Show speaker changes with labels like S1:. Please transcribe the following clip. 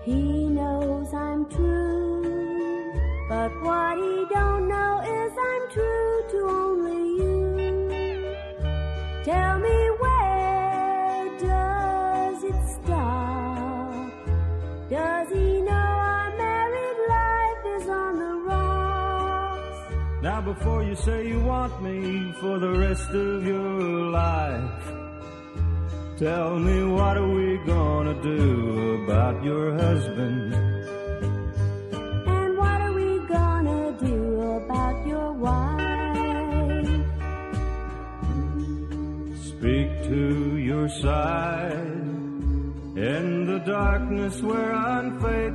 S1: He knows I'm true, but what he don't know is I'm true to only you. Tell me, where does it stop? Does he know our married life is on the rocks?
S2: Now before you say you want me for the rest of your life, tell me, what are we gonna do about your husband?
S1: And what are we gonna do about your wife?
S2: Speak to your side in the darkness where unfaithful